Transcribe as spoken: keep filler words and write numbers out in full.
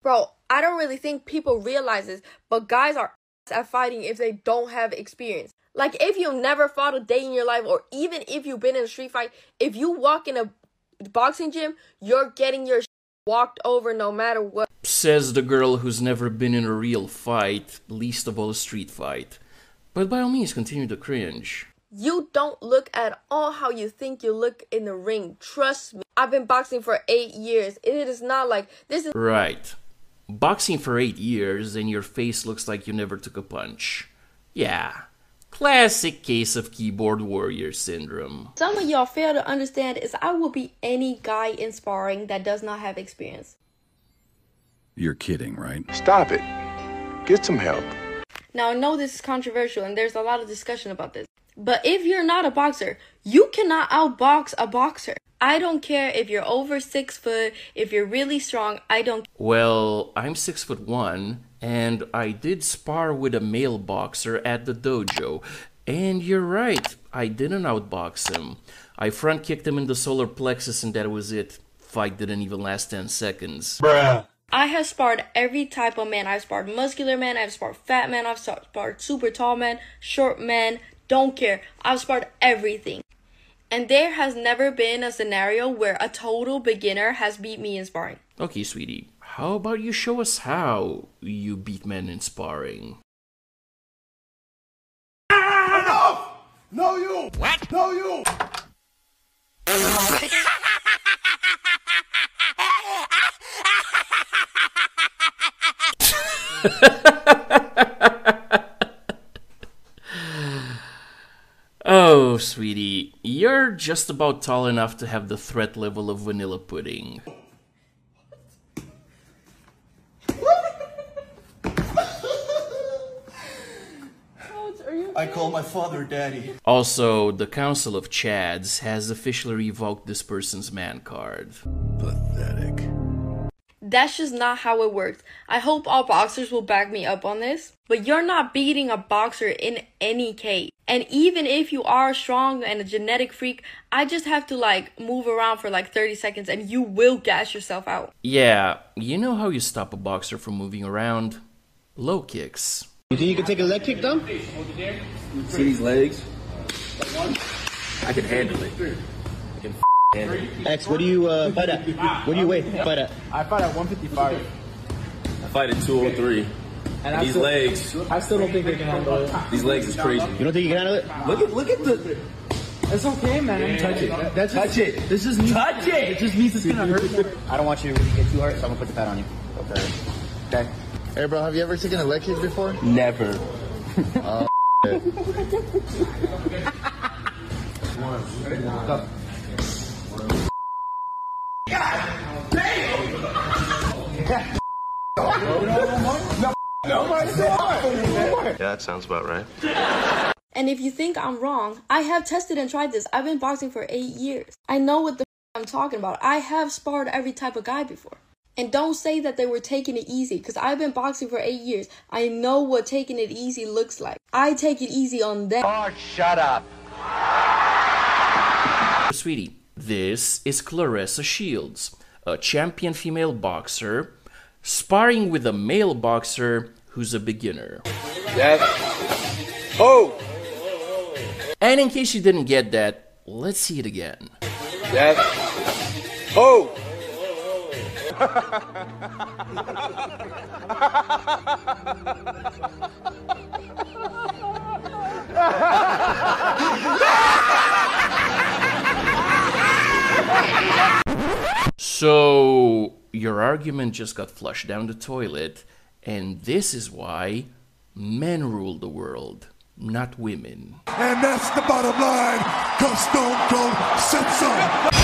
Bro, I don't really think people realize this, but guys are at fighting if they don't have experience. Like, if you've never fought a day in your life, or even if you've been in a street fight, if you walk in a boxing gym, you're getting your walked over no matter what. Says the girl who's never been in a real fight, least of all a street fight. But by all means, continue to cringe. You don't look at all how you think you look in the ring. Trust me. I've been boxing for eight years. It is not like this is... Right. Boxing for eight years and your face looks like you never took a punch. Yeah. Classic case of keyboard warrior syndrome. Some of y'all fail to understand is I will beat any guy in sparring that does not have experience. You're kidding, right? Stop it. Get some help. Now, I know this is controversial and there's a lot of discussion about this. But if you're not a boxer, you cannot outbox a boxer. I don't care if you're over six foot, if you're really strong, I don't. Well, I'm six foot one, and I did spar with a male boxer at the dojo. And you're right, I didn't outbox him. I front kicked him in the solar plexus and that was it. Fight didn't even last ten seconds. Bruh. I have sparred every type of man. I've sparred muscular man, I've sparred fat man, I've sparred super tall man, short man, don't care. I've sparred everything. And there has never been a scenario where a total beginner has beat me in sparring. Okay, sweetie, how about you show us how you beat men in sparring? Enough! No you! What? No you! Oh, sweetie, you're just about tall enough to have the threat level of vanilla pudding. I call my father daddy. Also, the Council of Chads has officially revoked this person's man card. Pathetic. That's just not how it works. I hope all boxers will back me up on this. But you're not beating a boxer in any case. And even if you are strong and a genetic freak, I just have to like move around for like thirty seconds and you will gas yourself out. Yeah, you know how you stop a boxer from moving around? Low kicks. You think you can take a leg kick though? See these legs? I can handle it. I can handle it. X, what do you uh, fight at? What do you weigh? Fight at? I fight at one fifty-five. I fight at two oh three. And I these still, legs. I still don't think they can handle it. These legs is crazy. You don't think you can handle it? Look at look at the. It's okay, man. Touch it. That, that's Touch just, it. This just means, Touch it. It just means it's gonna hurt. I don't want you to get too hurt, so I'm gonna put the pad on you. Okay. Okay. Hey, bro, have you ever taken a leg kick before? Never. Oh, Yeah, that sounds about right. And if you think I'm wrong, I have tested and tried this. I've been boxing for eight years. I know what the f I'm talking about. I have sparred every type of guy before. And don't say that they were taking it easy, because I've been boxing for eight years. I know what taking it easy looks like. I take it easy on them. Oh, shut up. Sweetie, this is Claressa Shields, a champion female boxer, sparring with a male boxer who's a beginner. Yes. Oh! And in case you didn't get that, let's see it again. Yes. Oh! So, your argument just got flushed down the toilet, and this is why men rule the world, not women. And that's the bottom line, 'cause Stone Cold said so.